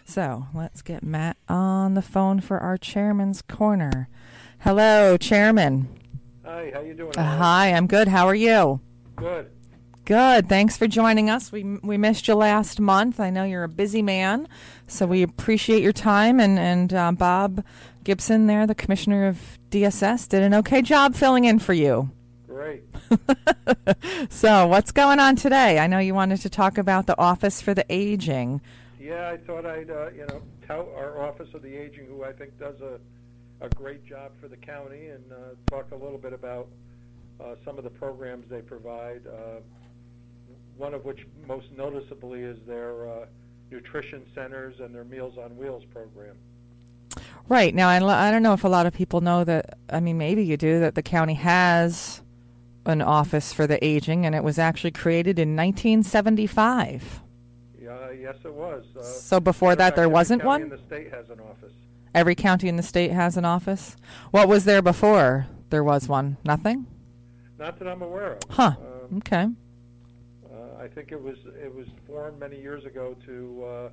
So let's get Matt on the phone for our Chairman's Corner. Hello, Chairman. Hi, how you doing? Hi, I'm good. How are you? Good. Good. Thanks for joining us. We missed you last month. I know you're a busy man, so we appreciate your time. And Bob Gibson there, the Commissioner of DSS, did an okay job filling in for you. Great. So what's going on today? I know you wanted to talk about the Office for the Aging. Yeah, I thought I'd tout our Office of the Aging, who I think does a great job for the county, and talk a little bit about some of the programs they provide. One of which most noticeably is their nutrition centers and their Meals on Wheels program. Right. Now, I don't know if a lot of people know that, I mean, maybe you do, that the county has an Office for the Aging, and it was actually created in 1975. Yes, it was. So before that, there wasn't one? Every county in the state has an office. Every county in the state has an office? What was there before there was one? Nothing? Not that I'm aware of. Huh. Okay. I think it was formed many years ago to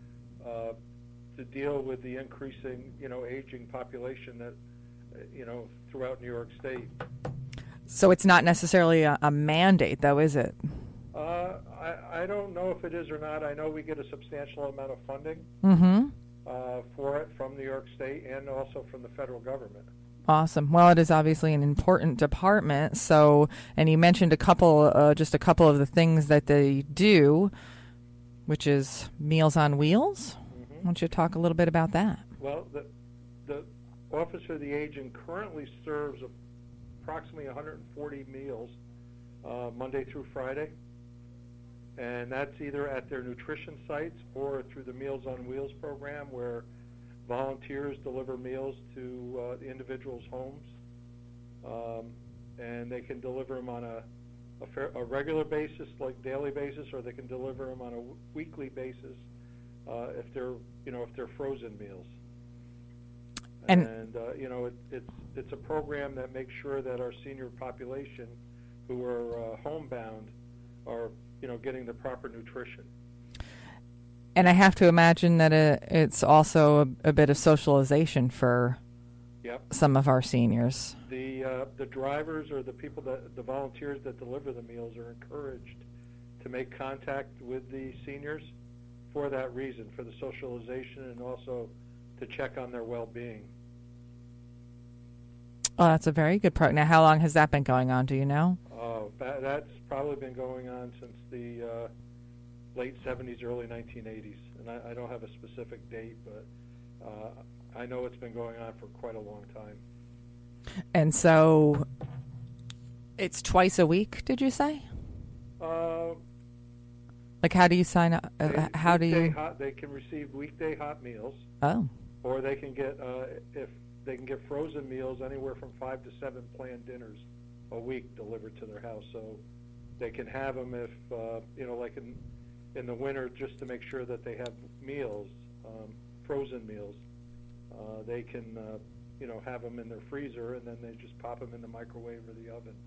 deal with the increasing aging population that throughout New York State. So it's not necessarily a mandate, though, is it? I don't know if it is or not. I know we get a substantial amount of funding for it from New York State and also from the federal government. Awesome. Well, it is obviously an important department. So, and you mentioned just a couple of the things that they do, which is Meals on Wheels. Mm-hmm. Why don't you talk a little bit about that? Well, the Office for the Aging currently serves approximately 140 meals Monday through Friday, and that's either at their nutrition sites or through the Meals on Wheels program, where volunteers deliver meals to the individuals' homes, and they can deliver them on a regular basis, like daily basis, or they can deliver them on a weekly basis if they're frozen meals. And it's a program that makes sure that our senior population, who are homebound, are getting the proper nutrition. And I have to imagine that it's also a bit of socialization for some of our seniors. The drivers or the volunteers that deliver the meals are encouraged to make contact with the seniors for that reason, for the socialization, and also to check on their well-being. Oh, that's a very good program. Now, how long has that been going on? Do you know? That's probably been going on since the late 70s, early 1980s, and I don't have a specific date, but I know it's been going on for quite a long time. And so it's twice a week, did you say? Like, how do you sign up? They can receive weekday hot meals. Oh. Or they can get if they can get frozen meals, anywhere from 5 to 7 planned dinners a week delivered to their house. So they can have them if like in the winter, just to make sure that they have meals, frozen meals. They can have them in their freezer, and then they just pop them in the microwave or the oven.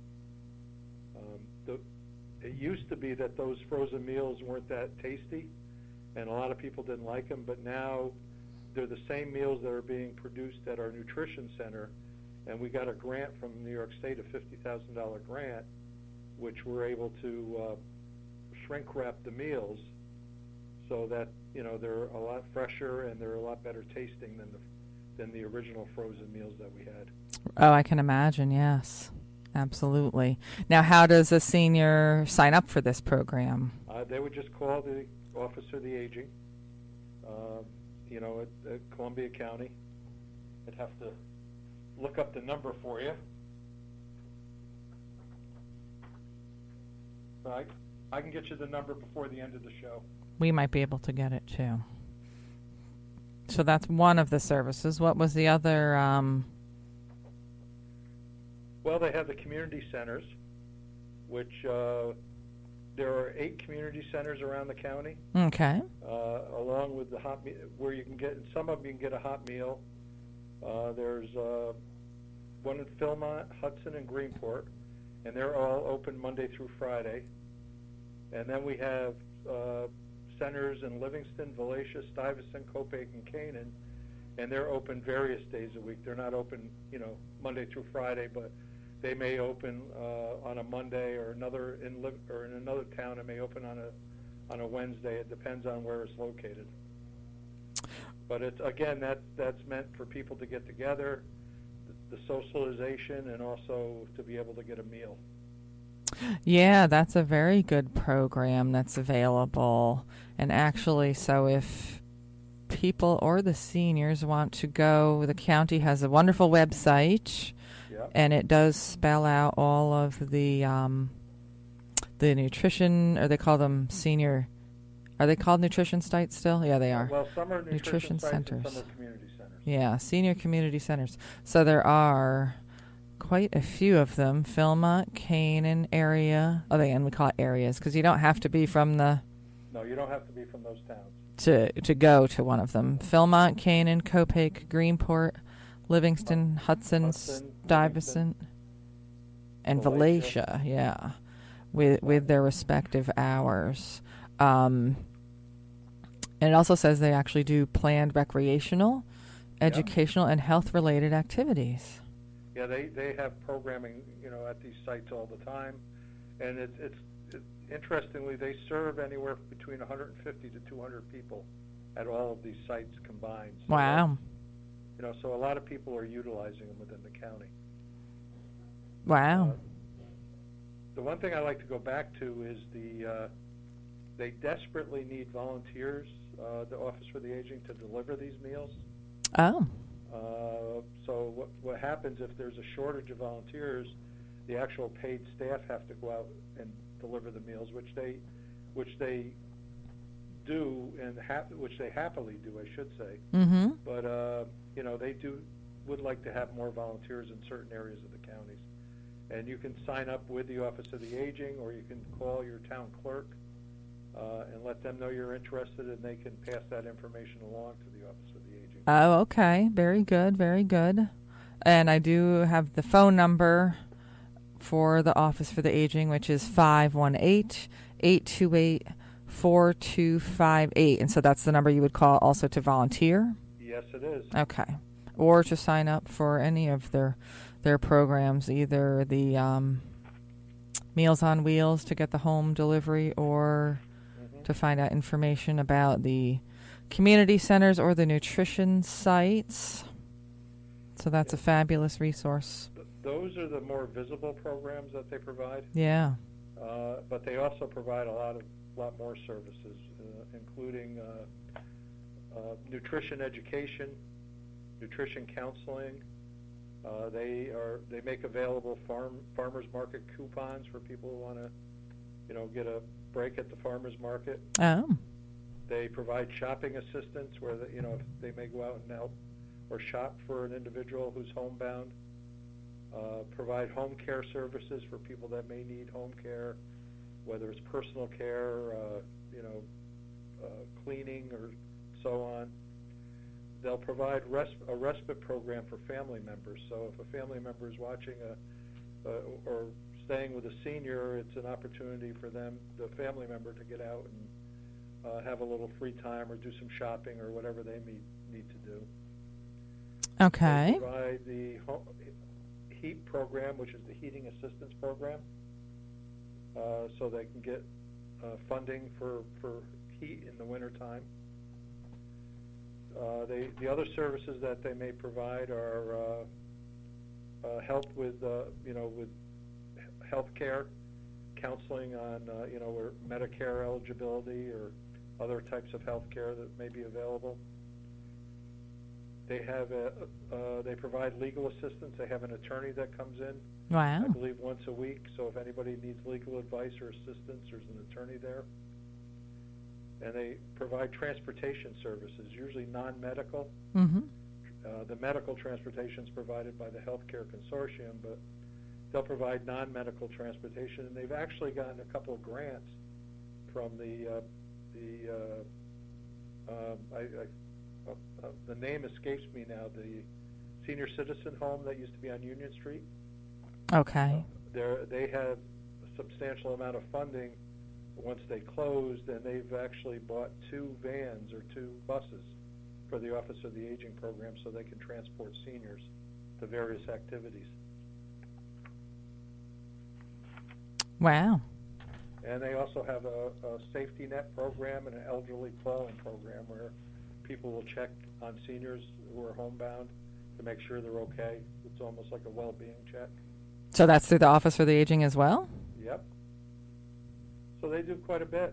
It used to be that those frozen meals weren't that tasty, and a lot of people didn't like them, but now they're the same meals that are being produced at our nutrition center, and we got a grant from New York State, a $50,000 grant, which we're able to shrink wrap the meals so that they're a lot fresher and they're a lot better tasting than the original frozen meals that we had. Oh, I can imagine. Yes, absolutely. Now, how does a senior sign up for this program? They would just call the Office for the Aging, at Columbia County. I'd have to look up the number for you. I can get you the number before the end of the show. We might be able to get it, too. So that's one of the services. What was the other? Well, they have the community centers, which there are 8 community centers around the county. Okay. Along with the hot meal, where you can get, some of them you can get a hot meal. There's one in Philmont, Hudson, and Greenport, and they're all open Monday through Friday. And then we have centers in Livingston, Valatia, Stuyvesant, Copiague, and Canaan, and they're open various days a week. They're not open, Monday through Friday, but they may open on a Monday, or in another town it may open on a Wednesday. It depends on where it's located. But that's meant for people to get together, the socialization, and also to be able to get a meal. Yeah, that's a very good program that's available. And actually, so if people or the seniors want to go, the county has a wonderful website, and it does spell out all of the nutrition, or they call them senior. Are they called nutrition sites still? Yeah, they are. Well, some are nutrition sites centers. And some are community centers. Yeah, senior community centers. So there are quite a few of them. Philmont, Canaan area. Oh, and we call it areas because you don't have to be from the... No, you don't have to be from those towns. To go to one of them. Philmont, Canaan, Copiague, Greenport, Livingston, Hudson, Stuyvesant, and Valatia, yeah, with their respective hours. And it also says they actually do planned recreational, educational, and health-related activities. Yeah, they have programming, at these sites all the time, and it's interestingly, they serve anywhere between 150 to 200 people at all of these sites combined. So wow. So a lot of people are utilizing them within the county. Wow. The one thing I like to go back to is they desperately need volunteers, the Office for the Aging, to deliver these meals. Oh. So what happens if there's a shortage of volunteers, the actual paid staff have to go out and deliver the meals, which they do, and which they happily do, I should say. Mm-hmm. But they would like to have more volunteers in certain areas of the counties, and you can sign up with the Office of the Aging, or you can call your town clerk and let them know you're interested, and they can pass that information along to the Office of the Aging. Oh, okay. Very good, very good. And I do have the phone number for the Office for the Aging, which is 518-828-4258. And so that's the number you would call also to volunteer? Yes, it is. Okay. Or to sign up for any of their programs, either the Meals on Wheels to get the home delivery, or to find out information about the community centers or the nutrition sites. So that's a fabulous resource. Those are the more visible programs that they provide. Yeah. But they also provide a lot more services, including nutrition education, nutrition counseling. They make available farmers market coupons for people who want to, get a break at the farmers market. Oh. They provide shopping assistance where if they may go out and help or shop for an individual who's homebound. Provide home care services for people that may need home care, whether it's personal care, cleaning, or so on. They'll provide a respite program for family members. So if a family member is watching or staying with a senior, it's an opportunity for the family member, to get out and have a little free time or do some shopping or whatever they need to do. Okay. They provide the HEAP program, which is the Heating Assistance Program, so they can get funding for heat in the wintertime. The other services that they may provide are help with health care, counseling on or Medicare eligibility or other types of health care that may be available. They have they provide legal assistance. They have an attorney that comes in, wow, I believe, once a week. So if anybody needs legal advice or assistance, there's an attorney there. And they provide transportation services, usually non-medical. Mm-hmm. The medical transportation is provided by the Healthcare Consortium, but they'll provide non-medical transportation. And they've actually gotten a couple of grants from the name escapes me now, the senior citizen home that used to be on Union Street. Okay. They had a substantial amount of funding once they closed, and they've actually bought 2 vans or 2 buses for the Office of the Aging program so they can transport seniors to various activities. Wow. And they also have a safety net program and an elderly calling program where people will check on seniors who are homebound to make sure they're okay. It's almost like a well-being check. So that's through the Office for the Aging as well? Yep. So they do quite a bit.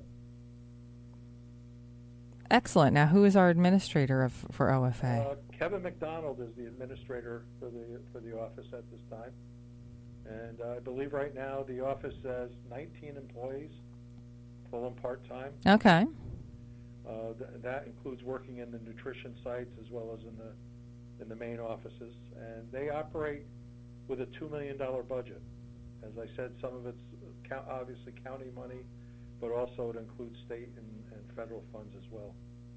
Excellent. Now, who is our administrator for OFA? Kevin McDonald is the administrator for the office at this time. And I believe right now the office has 19 employees, full and part-time. Okay. That includes working in the nutrition sites as well as in the main offices. And they operate with a $2 million budget. As I said, some of it's obviously county money, but also it includes state and federal funds as well.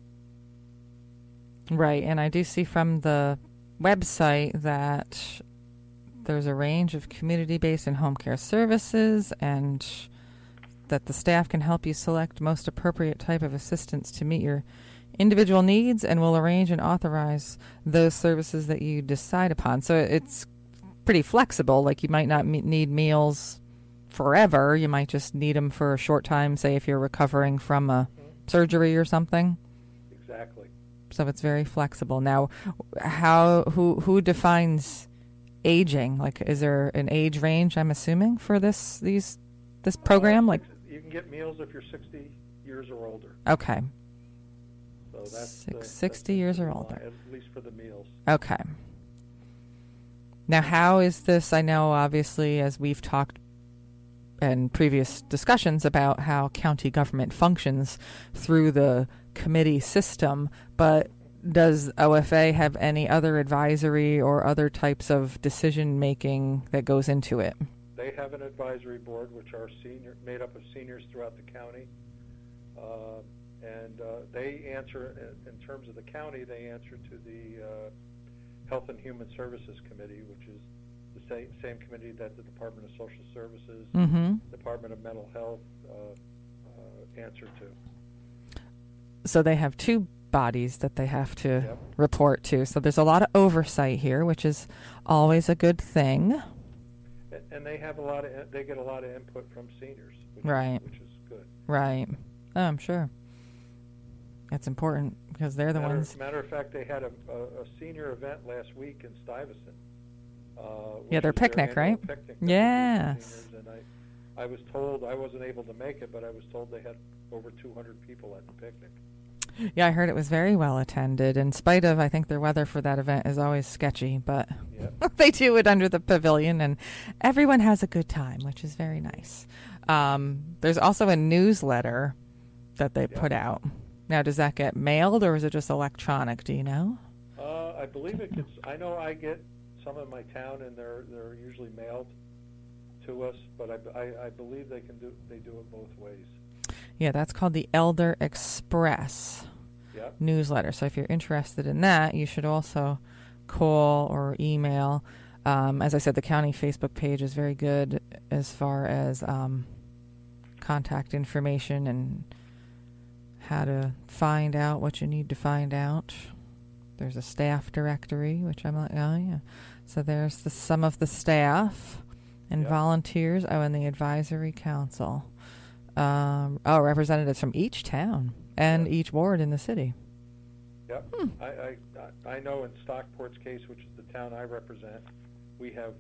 Right, and I do see from the website that there's a range of community-based and home care services, and that the staff can help you select most appropriate type of assistance to meet your individual needs, and will arrange and authorize those services that you decide upon. So it's pretty flexible. Like, you might not need meals forever. You might just need them for a short time, say if you're recovering from a surgery or something. Exactly. So it's very flexible. Now, who defines aging? Like, is there an age range, I'm assuming, for this program? Like, you can get meals if you're 60 years or older. Okay. So that's 60 years or older. At least for the meals. Okay. Now, how is this? I know, obviously, as we've talked in previous discussions about how county government functions through the committee system, but does OFA have any other advisory or other types of decision-making that goes into it? They have an advisory board, which are made up of seniors throughout the county. And they answer, in terms of the county, they answer to the Health and Human Services Committee, which is the same committee that the Department of Social Services, Department of Mental Health answer to. So they have 2 bodies that they have to report to. So there's a lot of oversight here, which is always a good thing. And they have they get a lot of input from seniors, which is good. Right. Oh, I'm sure. That's important because they're the ones. Matter of fact, they had a senior event last week in Stuyvesant. Their picnic, right? Picnic. Yes. And I was told, I wasn't able to make it, but I was told they had over 200 people at the picnic. Yeah, I heard it was very well attended, in spite of, I think their weather for that event is always sketchy, but they do it under the pavilion, and everyone has a good time, which is very nice. There's also a newsletter that they put out. Now, does that get mailed, or is it just electronic? Do you know? I believe it gets. I know I get some in my town, and they're usually mailed to us. But I believe they do it both ways. Yeah, that's called the Elder Express newsletter. So if you're interested in that, you should also call or email. As I said, the county Facebook page is very good as far as contact information and how to find out what you need to find out. There's a staff directory, which I'm like, oh yeah. So there's some of the staff and volunteers. Oh, and the advisory council. Representatives from each town and each ward in the city. Yep. I know in Stockport's case, which is the town I represent, we have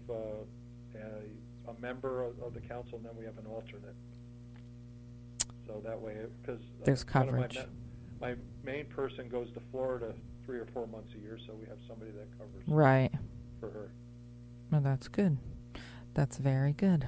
a member of the council, and then we have an alternate. So that way, because there's coverage. My main person goes to Florida 3 or 4 months a year, so we have somebody that covers for her. Well, that's good. That's very good.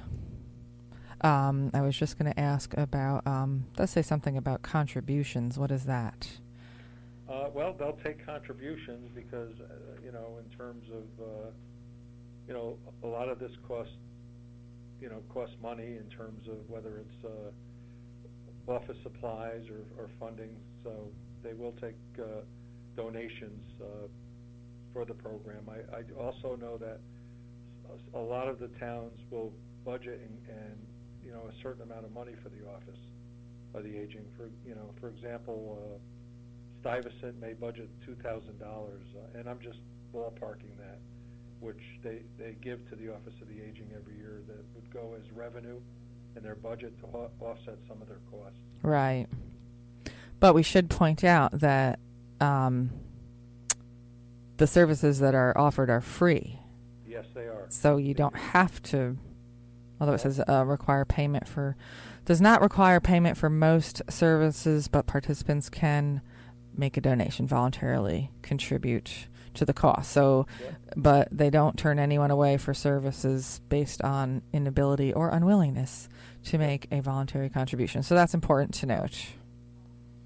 I was just going to ask about, let's say something about contributions. What is that? Well, they'll take contributions because, in terms of, a lot of this costs money in terms of whether it's office supplies or funding. So they will take donations for the program. I also know that a lot of the towns will budget and a certain amount of money for the office. of the aging. For example, Stuyvesant may budget $2,000, and I'm just ballparking that, which they give to the Office of the Aging every year that would go as revenue in their budget to offset some of their costs. Right. But we should point out that the services that are offered are free. Yes, they are. So you don't have to, although it says does not require payment for most services, but participants can make a donation, voluntarily contribute to the cost. So, but they don't turn anyone away for services based on inability or unwillingness to make a voluntary contribution. So that's important to note.